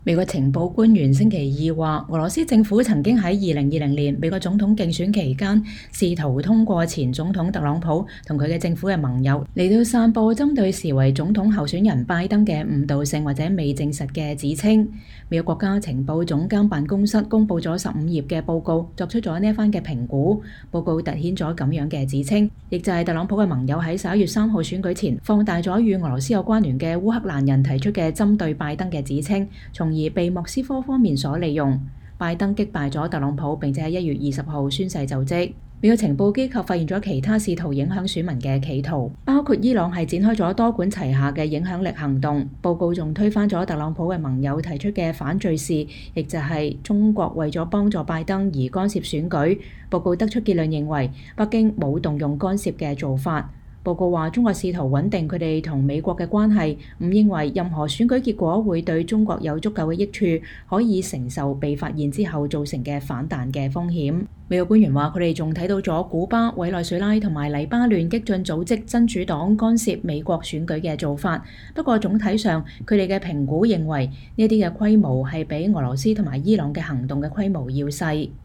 美國情報官員星期二話，俄羅斯政府曾經喺2020年美國總統競選期間，試圖通過前總統特朗普同佢嘅政府嘅盟友嚟到散佈針對視為總統候選人拜登嘅誤導性或者未證實嘅指稱。美國國家情報總監辦公室公佈咗15頁嘅報告，作出咗呢一番嘅評估。報告凸顯咗咁樣嘅指稱，亦就係特朗普嘅盟友喺11月3號選舉前放大咗與俄羅斯有關聯嘅烏克蘭人提出嘅針對拜登嘅指稱，從而被莫斯科方面所利用。拜登擊敗咗特朗普，並且喺1月20號宣誓就職。美國情報機構發現咗其他試圖影響選民嘅企圖，包括伊朗係展開咗多管齊下嘅影響力行動。報告仲推翻咗特朗普嘅盟友提出嘅反敘事，亦就係中國為咗幫助拜登而干涉選舉。報告得出結論認為，北京冇動用干涉嘅做法。報告話，中國試圖穩定佢哋同美國嘅關係，唔認為任何選舉結果會對中國有足夠嘅益處，可以承受被發現之後造成嘅反彈嘅風險。美國官員話，佢哋仲睇到咗古巴、委內瑞拉同埋黎巴嫩激進組織真主黨干涉美國選舉嘅做法。不過總體上，佢哋嘅評估認為呢啲嘅規模係比俄羅斯同埋伊朗嘅行動嘅規模要細。